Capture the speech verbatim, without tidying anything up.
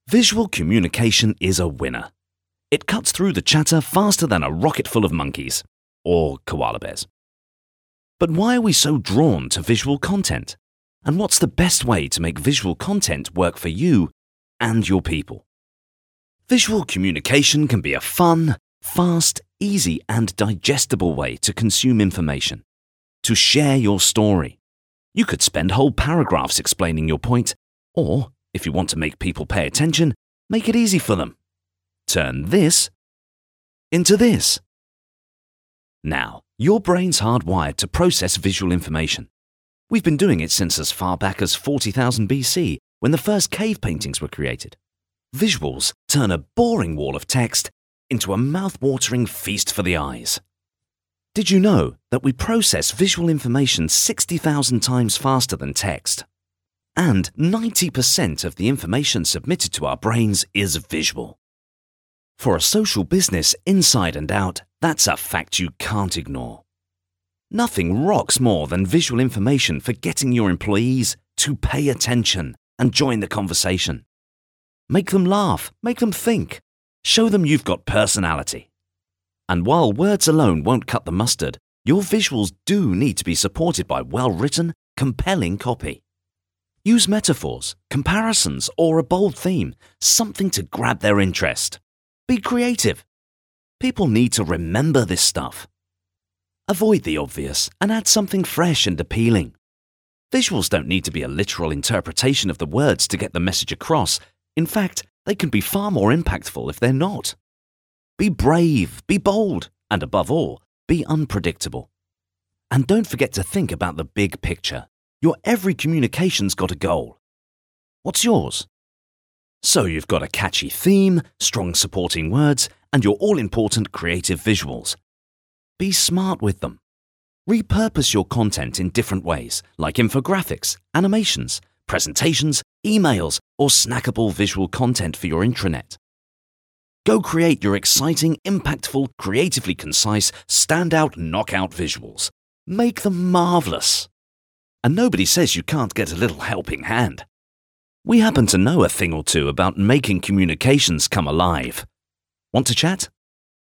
Visual communication is a winner. It cuts through the chatter faster than a rocket full of monkeys, or koala bears. But why are we so drawn to visual content? And what's the best way to make visual content work for you and your people? Visual communication can be a fun, fast, easy, and digestible way to consume information, to share your story. You could spend whole paragraphs explaining your point, or, if you want to make people pay attention, make it easy for them. Turn this into this. Now, your brain's hardwired to process visual information. We've been doing it since as far back as forty thousand B C, when the first cave paintings were created. Visuals turn a boring wall of text into a mouth-watering feast for the eyes. Did you know that we process visual information sixty thousand times faster than text? And ninety percent of the information submitted to our brains is visual. For a social business inside and out, that's a fact you can't ignore. Nothing rocks more than visual information for getting your employees to pay attention and join the conversation. Make them laugh, make them think, show them you've got personality. And while words alone won't cut the mustard, your visuals do need to be supported by well-written, compelling copy. Use metaphors, comparisons, or a bold theme, something to grab their interest. Be creative. People need to remember this stuff. Avoid the obvious and add something fresh and appealing. Visuals don't need to be a literal interpretation of the words to get the message across. In fact, they can be far more impactful if they're not. Be brave, be bold, and above all, be unpredictable. And don't forget to think about the big picture. Your every communication's got a goal. What's yours? So you've got a catchy theme, strong supporting words, and your all-important creative visuals. Be smart with them. Repurpose your content in different ways, like infographics, animations, presentations, emails, or snackable visual content for your intranet. Go create your exciting, impactful, creatively concise, standout, knockout visuals. Make them marvelous. And nobody says you can't get a little helping hand. We happen to know a thing or two about making communications come alive. Want to chat?